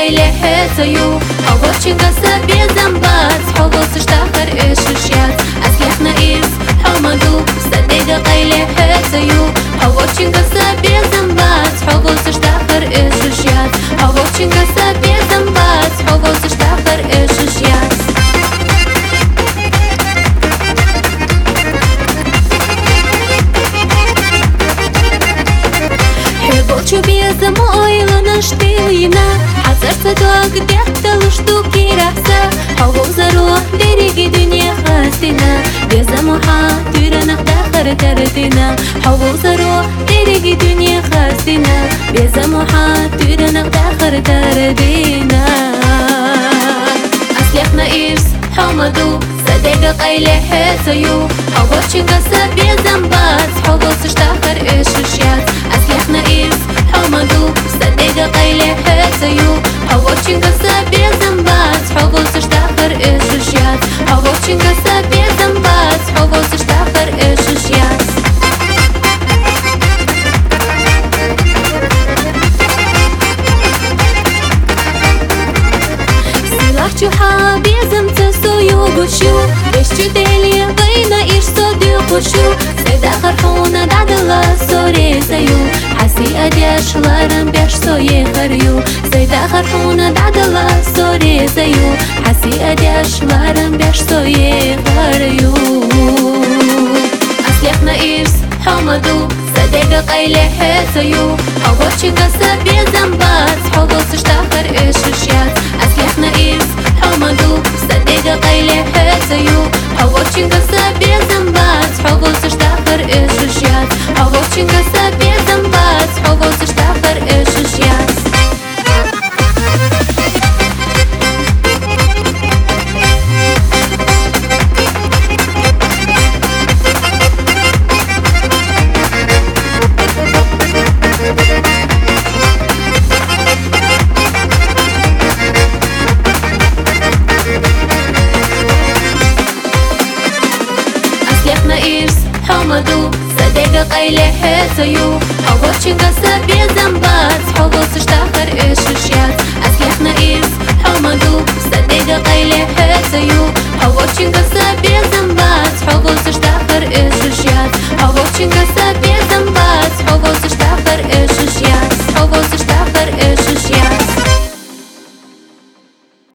قيلة حسيو حوضشن قصة بيزنبات حوضش تاخر إششيات أسلحنا إيرس حمدو صدق قيلة حسيو حوضشن قصة بيزنبات حوضش تاخر إششيات حوضشن قصة بيزنبات حوضش تاخر إششيات حبوچو بيزم اويلنا شتيلينا حصرت دوك ديحتل штуки رحسا حوو زرو دريقي دنيا خاستنا بيزم حاتيرنا داخر تردنا حوو زرو دريقي دنيا خاستنا بيزم حاتيرنا داخر تردنا أسلحنا إيرس حمدو صدق قيلة حسيو حوضشن قصة بيزنبات حوضش تاخر إششيات أسلحنا إيرس حمدو صدق قيلة حسيو حوضشن قصة بيزنبات حوضش تاخر إششيات حوضشن قصة بيزنبات حوضش تاخر إششيات سلاحچو حابيزم تسويو بوشو بشچو دلي بينا إيش صديو بوشو سيدا خرحونا دعدلا سوري سيو حسي أديش لارم بيش سوي خريو سيدا خرحونا دعدلا سوري سيو حسي أديش لارم بيش سوي خريو أسلحنا إيرس حمدو صدق قيلة حسيو حوضشن قصة بيزنبات حوضش تاخر إششيات أسلحنا إيرس حمدو صدق قيلة حسيو حوضشن قصة بيزنبات حوضش تاخر إششيات حوضشن قصة بيزنبات حوضش تاخر إششيات حمدو صدق قيلة حسيو حوضشن قصة بيزنبات حوضش تاخر إششيات أسلحنا إيرس حمدو